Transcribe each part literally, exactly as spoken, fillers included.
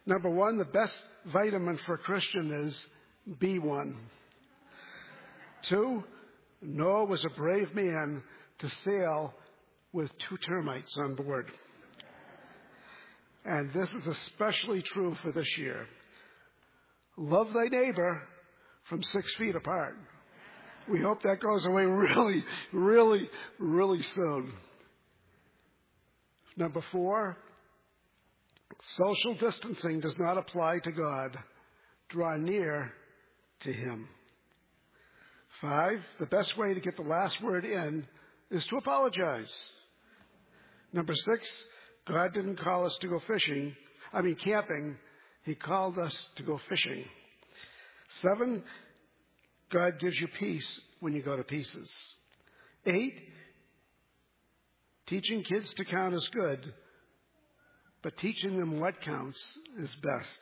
Number one, the best vitamin for a Christian is B one. Two, Noah was a brave man to sail with two termites on board. And this is especially true for this year. Love thy neighbor from six feet apart. We hope that goes away really, really, really soon. Number four, social distancing does not apply to God. Draw near to Him. Five, the best way to get the last word in is to apologize. Number six, God didn't call us to go fishing, I mean camping. He called us to go fishing. Seven, God gives you peace when you go to pieces. Eight, teaching kids to count is good, but teaching them what counts is best.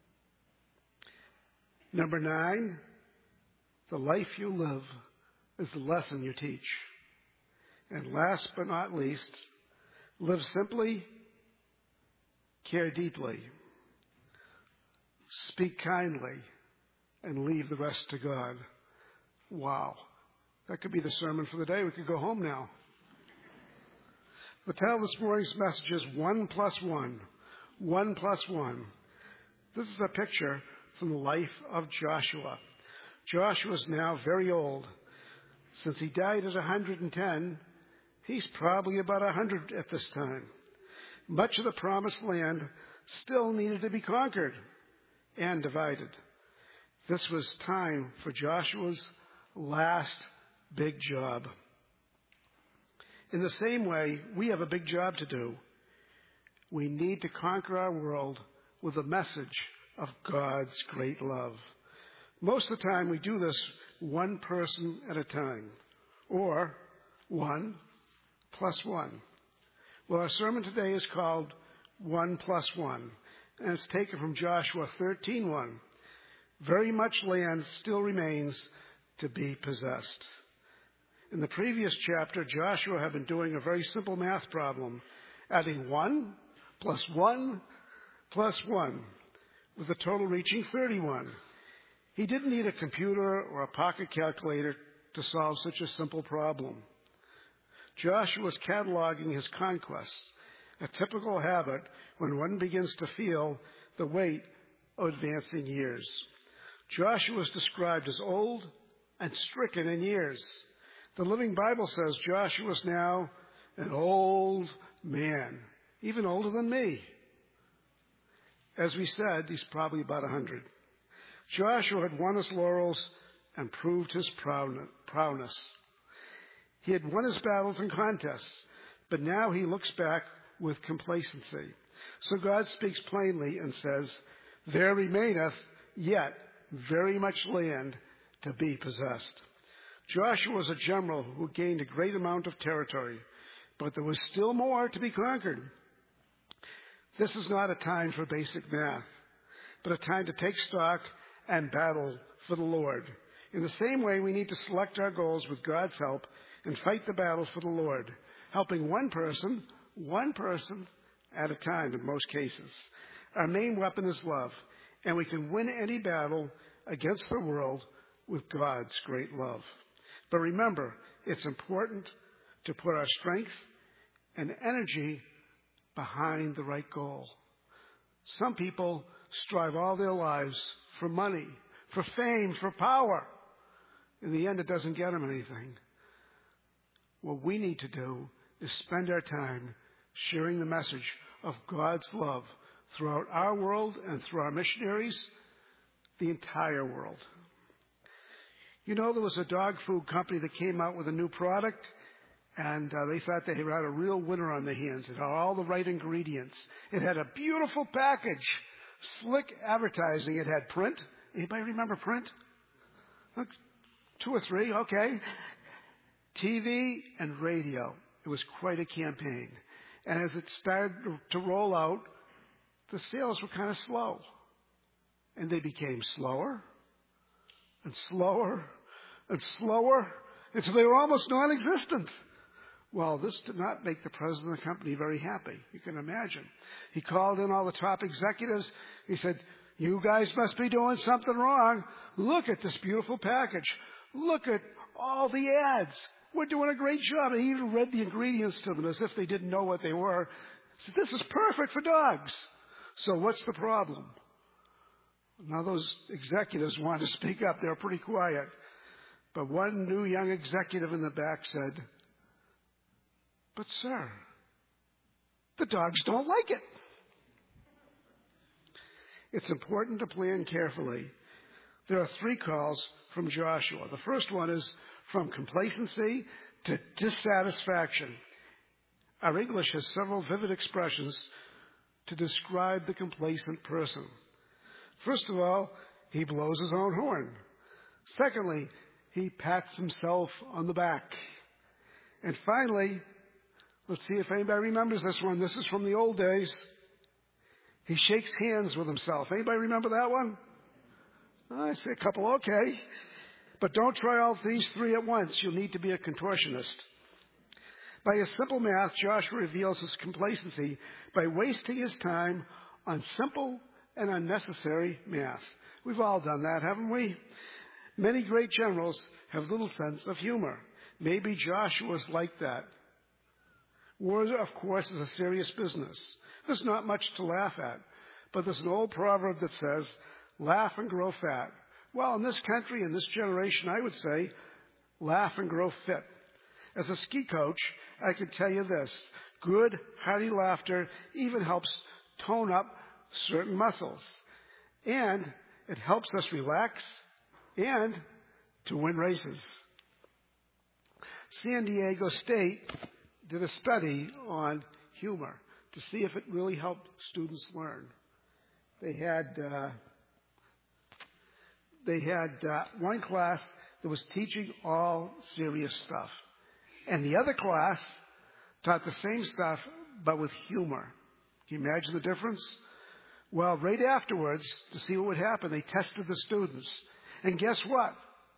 Number nine, the life you live is the lesson you teach. And last but not least, live simply, care deeply, speak kindly, and leave the rest to God. Wow. That could be the sermon for the day. We could go home now. The title of this morning's message is One Plus One. One plus one. This is a picture from the life of Joshua. Joshua is now very old. Since he died at one hundred ten, he's probably about one hundred at this time. Much of the promised land still needed to be conquered and divided. This was time for Joshua's last big job. In the same way, we have a big job to do. We need to conquer our world with a message of God's great love. Most of the time, we do this one person at a time, or one plus one. Well, our sermon today is called One Plus One, and it's taken from Joshua thirteen one. Very much land still remains to be possessed. In the previous chapter, Joshua had been doing a very simple math problem, adding one plus one plus one, with a total reaching thirty-one. He didn't need a computer or a pocket calculator to solve such a simple problem. Joshua was cataloging his conquests, a typical habit when one begins to feel the weight of advancing years. Joshua was described as old and stricken in years. The Living Bible says Joshua is now an old man, even older than me. As we said, he's probably about one hundred. Joshua had won his laurels and proved his prowess. He had won his battles and contests, but now he looks back with complacency. So God speaks plainly and says, "There remaineth yet very much land to be possessed." Joshua was a general who gained a great amount of territory, but there was still more to be conquered. This is not a time for basic math, but a time to take stock and battle for the Lord. In the same way, we need to select our goals with God's help and fight the battle for the Lord, helping one person, one person at a time in most cases. Our main weapon is love, and we can win any battle against the world with God's great love. But remember, it's important to put our strength and energy behind the right goal. Some people strive all their lives for money, for fame, for power. In the end, it doesn't get them anything. What we need to do is spend our time sharing the message of God's love throughout our world and through our missionaries, the entire world. You know, there was a dog food company that came out with a new product, and uh, they thought they had a real winner on their hands. It had all the right ingredients. It had a beautiful package, slick advertising. It had print. Anybody remember print? Look, two or three, okay. T V and radio. It was quite a campaign. And as it started to roll out, the sales were kind of slow. And they became slower and slower and slower until they were almost non-existent. Well, this did not make the president of the company very happy. You can imagine. He called in all the top executives. He said, you guys must be doing something wrong. Look at this beautiful package. Look at all the ads. We're doing a great job. And he even read the ingredients to them as if they didn't know what they were. He said, this is perfect for dogs. So what's the problem? Now those executives wanted to speak up. They were pretty quiet. But one new young executive in the back said, but sir, the dogs don't like it. It's important to plan carefully. There are three calls from Joshua. The first one is from complacency to dissatisfaction. Our English has several vivid expressions to describe the complacent person. First of all, he blows his own horn. Secondly, he pats himself on the back. And finally, let's see if anybody remembers this one. This is from the old days. He shakes hands with himself. Anybody remember that one? I see a couple. Okay. But don't try all these three at once. You'll need to be a contortionist. By a simple math, Joshua reveals his complacency by wasting his time on simple and unnecessary math. We've all done that, haven't we? Many great generals have little sense of humor. Maybe Joshua's like that. War, of course, is a serious business. There's not much to laugh at. But there's an old proverb that says, laugh and grow fat. Well, in this country, in this generation, I would say, laugh and grow fit. As a ski coach, I can tell you this. Good, hearty laughter even helps tone up certain muscles. And it helps us relax and to win races. San Diego State did a study on humor to see if it really helped students learn. They had uh, they had uh, one class that was teaching all serious stuff, and the other class taught the same stuff but with humor. Can you imagine the difference? Well, right afterwards, to see what would happen, they tested the students, and guess what?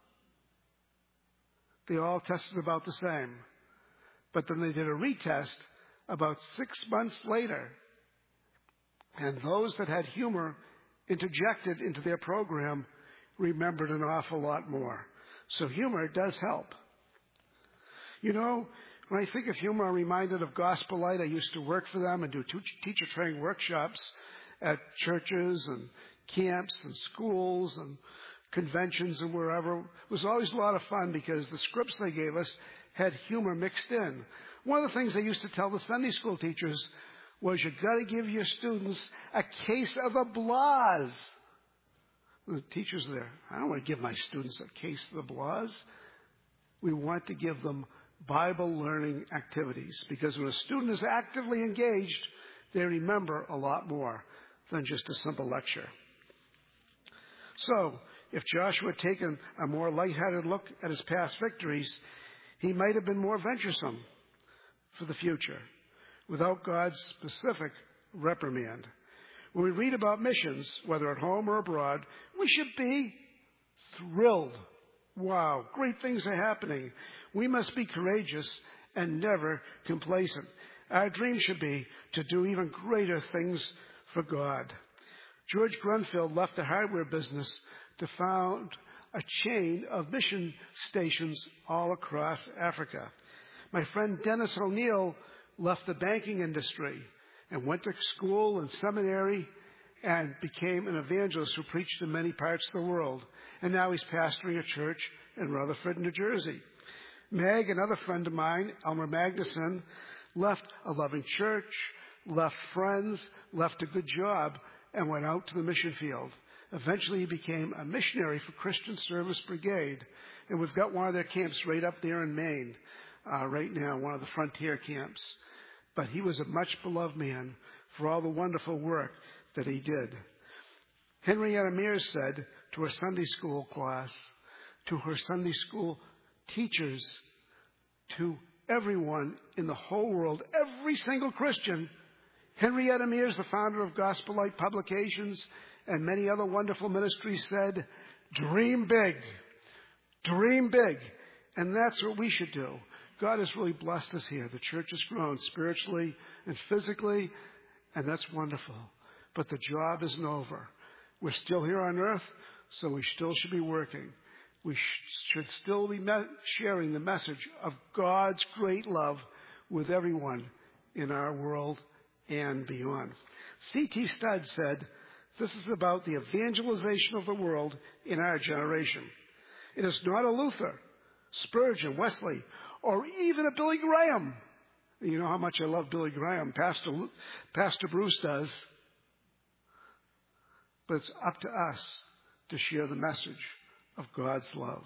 They all tested about the same. But then they did a retest about six months later. And those that had humor interjected into their program remembered an awful lot more. So humor does help. You know, when I think of humor, I'm reminded of Gospel Light. I used to work for them and do teacher training workshops at churches and camps and schools and conventions and wherever. It was always a lot of fun because the scripts they gave us had humor mixed in. One of the things I used to tell the Sunday school teachers was you've got to give your students a case of applause. The teachers there, I don't want to give my students a case of applause. We want to give them Bible learning activities because when a student is actively engaged, they remember a lot more than just a simple lecture. So, if Joshua had taken a more lighthearted look at his past victories, he might have been more venturesome for the future without God's specific reprimand. When we read about missions, whether at home or abroad, we should be thrilled. Wow, great things are happening. We must be courageous and never complacent. Our dream should be to do even greater things for God. George Grunfeld left the hardware business to found a chain of mission stations all across Africa. My friend Dennis O'Neill left the banking industry and went to school and seminary and became an evangelist who preached in many parts of the world. And now he's pastoring a church in Rutherford, New Jersey. Meg, another friend of mine, Elmer Magnuson, left a loving church, left friends, left a good job, and went out to the mission field. Eventually, he became a missionary for Christian Service Brigade, and we've got one of their camps right up there in Maine uh, right now, one of the frontier camps. But he was a much-beloved man for all the wonderful work that he did. Henrietta Mears said to her Sunday school class, to her Sunday school teachers, to everyone in the whole world, every single Christian, Henrietta Mears, the founder of Gospel Light Publications and many other wonderful ministries, said, dream big, dream big. And that's what we should do. God has really blessed us here. The church has grown spiritually and physically, and that's wonderful. But the job isn't over. We're still here on earth, so we still should be working. We sh- should still be me- sharing the message of God's great love with everyone in our world and beyond. C T Studd said, this is about the evangelization of the world in our generation. It is not a Luther, Spurgeon, Wesley, or even a Billy Graham. You know how much I love Billy Graham. Pastor, Pastor Bruce does. But it's up to us to share the message of God's love.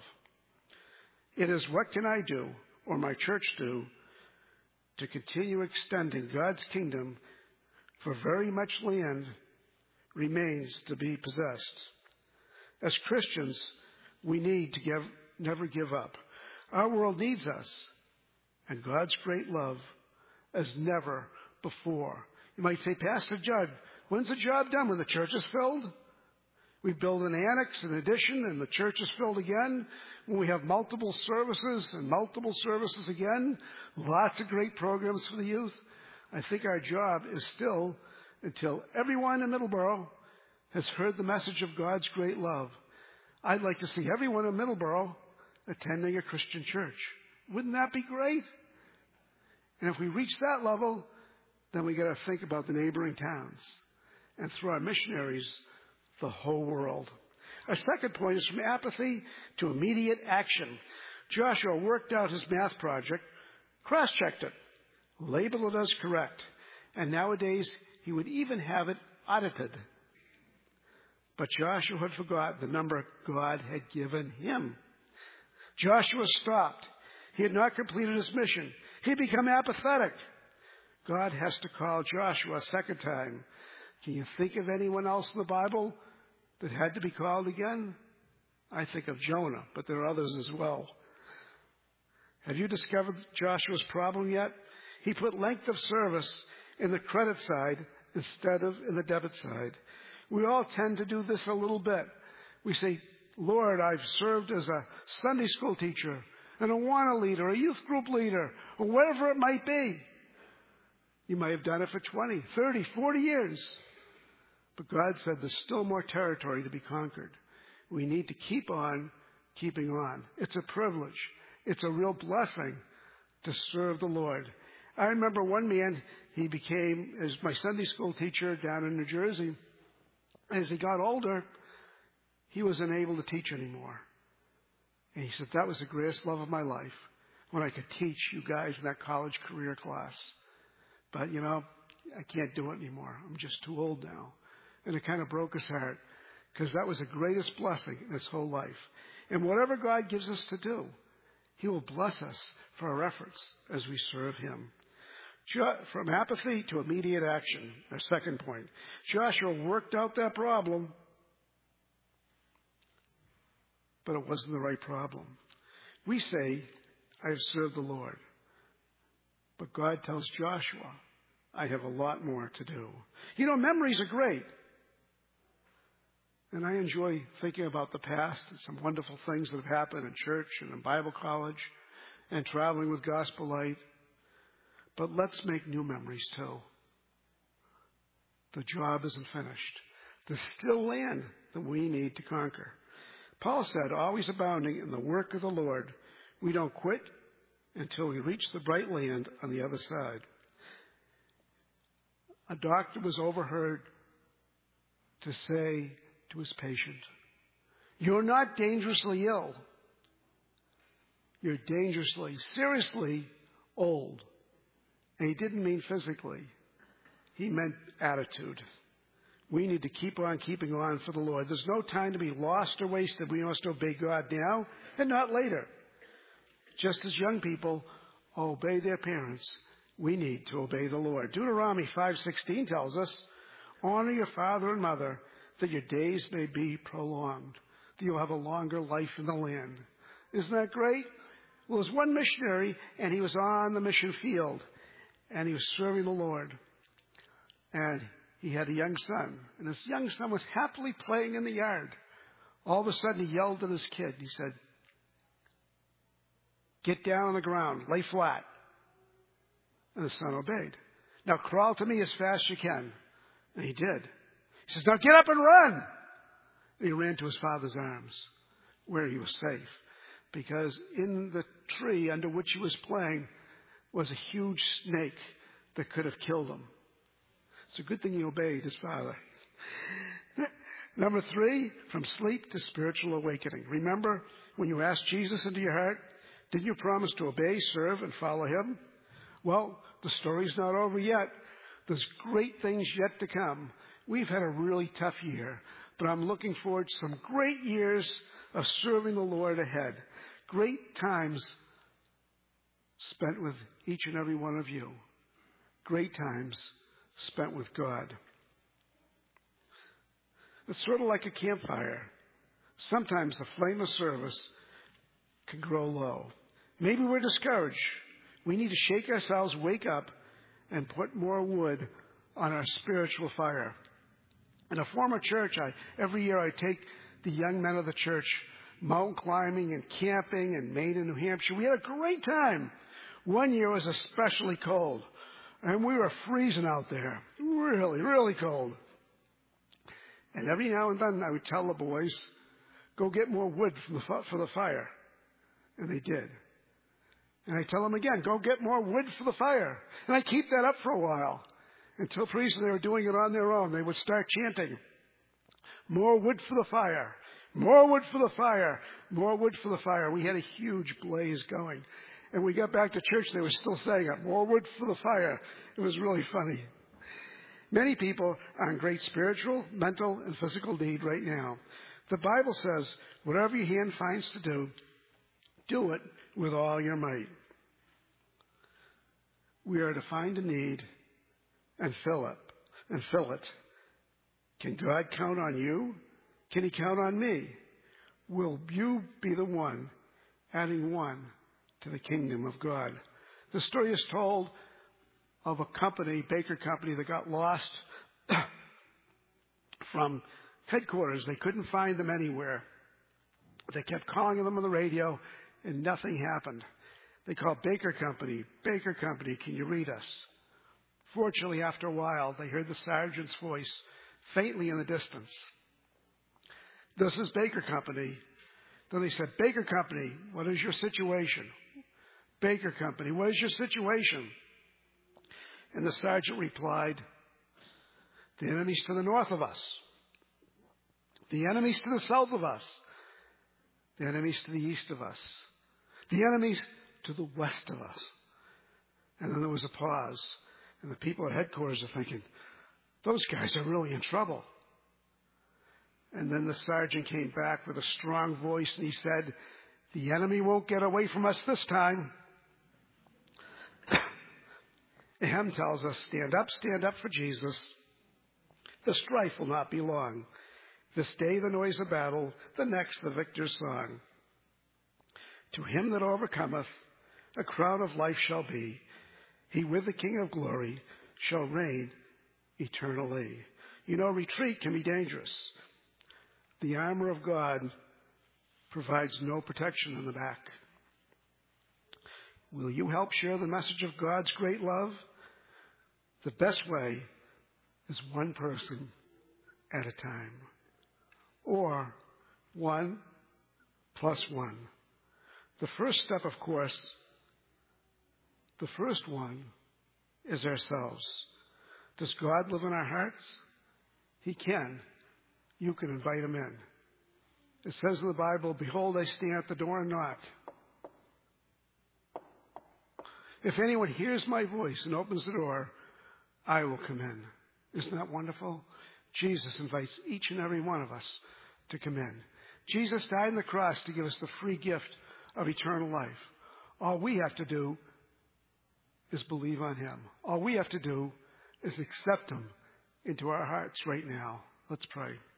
It is what can I do, or my church do, to continue extending God's kingdom, for very much land remains to be possessed. As Christians, we need to give, never give up. Our world needs us, and God's great love as never before. You might say, Pastor Judd, when's the job done? When the church is filled? We build an annex, an addition, and the church is filled again. When we have multiple services and multiple services again, lots of great programs for the youth. I think our job is still until everyone in Middleborough has heard the message of God's great love. I'd like to see everyone in Middleborough attending a Christian church. Wouldn't that be great? And if we reach that level, then we got to think about the neighboring towns, and through our missionaries, the whole world. Our second point is from apathy to immediate action. Joshua worked out his math project, cross-checked it, labeled it as correct, and nowadays he would even have it audited. But Joshua had forgotten the number God had given him. Joshua stopped. He had not completed his mission. He had become apathetic. God has to call Joshua a second time. Can you think of anyone else in the Bible that had to be called again? I think of Jonah, but there are others as well. Have you discovered Joshua's problem yet? He put length of service in the credit side instead of in the debit side. We all tend to do this a little bit. We say, Lord, I've served as a Sunday school teacher, an Awana leader, a youth group leader, or whatever it might be. You might have done it for twenty, thirty, forty years. But God said there's still more territory to be conquered. We need to keep on keeping on. It's a privilege. It's a real blessing to serve the Lord. I remember one man, he became as my Sunday school teacher down in New Jersey. As he got older, he wasn't able to teach anymore. And he said, that was the greatest love of my life, when I could teach you guys in that college career class. But, you know, I can't do it anymore. I'm just too old now. And it kind of broke his heart, because that was the greatest blessing in his whole life. And whatever God gives us to do, he will bless us for our efforts as we serve him. From apathy to immediate action, our second point. Joshua worked out that problem, but it wasn't the right problem. We say, I have served the Lord. But God tells Joshua, I have a lot more to do. You know, memories are great. And I enjoy thinking about the past and some wonderful things that have happened in church and in Bible college and traveling with Gospel Light. But let's make new memories too. The job isn't finished. There's still land that we need to conquer. Paul said, always abounding in the work of the Lord, we don't quit until we reach the bright land on the other side. A doctor was overheard to say to his patient, you're not dangerously ill. You're dangerously, seriously old. And he didn't mean physically. He meant attitude. We need to keep on keeping on for the Lord. There's no time to be lost or wasted. We must obey God now and not later. Just as young people obey their parents, we need to obey the Lord. Deuteronomy five sixteen tells us, honor your father and mother, that your days may be prolonged, that you'll have a longer life in the land. Isn't that great? Well, there's one missionary, and he was on the mission field, and he was serving the Lord. And he had a young son, and his young son was happily playing in the yard. All of a sudden, he yelled at his kid. He said, Get down on the ground. Lay flat. And the son obeyed. Now crawl to me as fast as you can. And he did. He says, now get up and run. And he ran to his father's arms where he was safe. Because in the tree under which he was playing was a huge snake that could have killed him. It's a good thing he obeyed his father. Number three, from sleep to spiritual awakening. Remember when you asked Jesus into your heart, didn't you promise to obey, serve, and follow him? Well, the story's not over yet. There's great things yet to come. We've had a really tough year, but I'm looking forward to some great years of serving the Lord ahead. Great times spent with each and every one of you. Great times spent with God. It's sort of like a campfire. Sometimes the flame of service can grow low. Maybe we're discouraged. We need to shake ourselves, wake up, and put more wood on our spiritual fire. In a former church, I, every year I take the young men of the church mountain climbing and camping in Maine and New Hampshire. We had a great time. One year was especially cold, and we were freezing out there. Really, really cold. And every now and then I would tell the boys, go get more wood from the, for the fire. And they did. And I tell them again, go get more wood for the fire. And I keep that up for a while. Until pretty soon they were doing it on their own. They would start chanting, more wood for the fire. More wood for the fire. More wood for the fire. We had a huge blaze going. And we got back to church, they were still saying it. More wood for the fire. It was really funny. Many people are in great spiritual, mental, and physical need right now. The Bible says, whatever your hand finds to do, do it with all your might. We are to find a need and fill it, and fill it. Can God count on you? Can he count on me? Will you be the one adding one to the kingdom of God? The story is told of a company, Baker Company, that got lost from headquarters. They couldn't find them anywhere. They kept calling them on the radio, and nothing happened. They called Baker Company. Baker Company, can you read us? Fortunately, after a while, they heard the sergeant's voice faintly in the distance. This is Baker Company. Then they said, Baker Company, what is your situation? Baker Company, what is your situation? And the sergeant replied, the enemy's to the north of us. The enemy's to the south of us. The enemy's to the east of us. The enemy's to the west of us. And then there was a pause. And the people at headquarters are thinking, those guys are really in trouble. And then the sergeant came back with a strong voice and he said, the enemy won't get away from us this time. The hymn tells us, stand up, stand up for Jesus. The strife will not be long. This day the noise of battle, the next the victor's song. To him that overcometh, a crown of life shall be. He with the King of glory shall reign eternally. You know, retreat can be dangerous. The armor of God provides no protection in the back. Will you help share the message of God's great love? The best way is one person at a time. Or one plus one. The first step, of course, the first one is ourselves. Does God live in our hearts? He can. You can invite him in. It says in the Bible, behold, I stand at the door and knock. If anyone hears my voice and opens the door, I will come in. Isn't that wonderful? Jesus invites each and every one of us to come in. Jesus died on the cross to give us the free gift of eternal life. All we have to do is believe on him. All we have to do is accept him into our hearts right now. Let's pray.